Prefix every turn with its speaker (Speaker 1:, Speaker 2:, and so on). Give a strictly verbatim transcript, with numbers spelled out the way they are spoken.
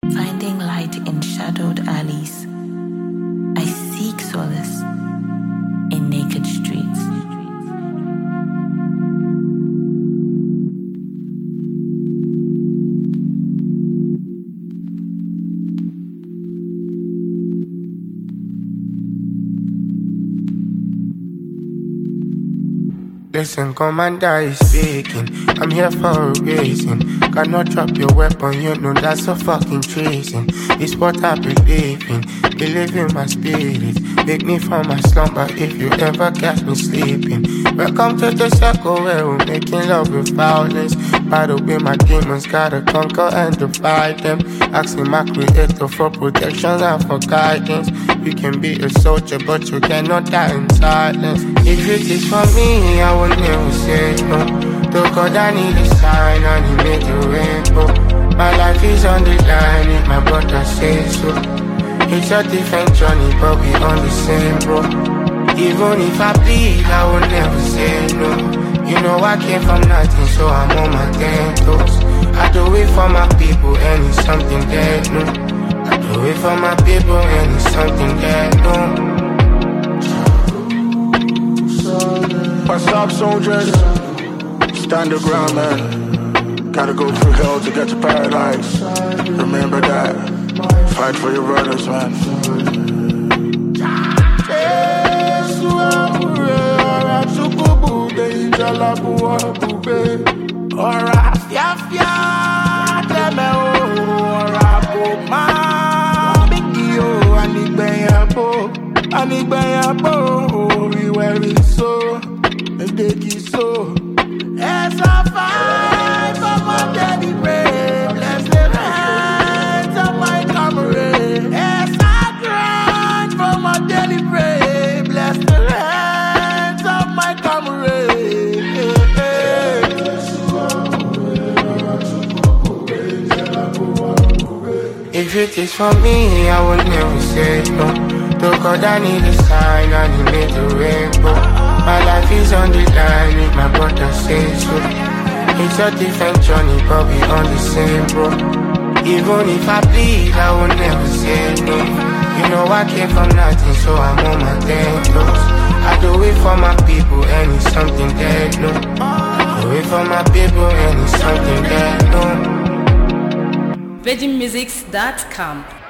Speaker 1: Finding light in shadowed alleys, I seek solace in naked streets.
Speaker 2: Listen, Commander is speaking. I'm here for a reason. Cannot drop your weapon, you know that's a fucking treason. It's what I believe in. Believe in my spirit. Wake me from my slumber if you ever catch me sleeping. Welcome to the circle where we're making love with violence. Battle with my demons, gotta conquer and defy them. Asking my creator for protection and for guidance. You can be a soldier, but you cannot die in silence. If it is for me, I will never say no. To God, I need a sign, and he made the rainbow. My life is on the line, if my brother says so. It's a different journey, but we on the same road. Even if I bleed, I will never say no. You know I came from nothing, so I'm on my ten toes. I do it for my people, and it's something that no. I do it for my people, and it's something that no.
Speaker 3: What's up, soldiers? Stand your ground, man. Gotta go through hell to get to paradise. Remember that. Fight for your brothers, man.
Speaker 4: So, as I fight for my daddy brave, bless the hands of my comrade. As I grind for my daddy brave, bless the hands of my comrade.
Speaker 2: If it is for me, I will never say no. To God, I need a sign, and he made the rainbow. My life is on the line, if my brother says so. It's a different journey, but we on the same road. Even if I bleed, I will never say no. You know I came from nothing, so I'm on my ten toes. I do it for my people, and it's something that no. I do it for my people, and it's something that no.
Speaker 1: Virgin Musics dot com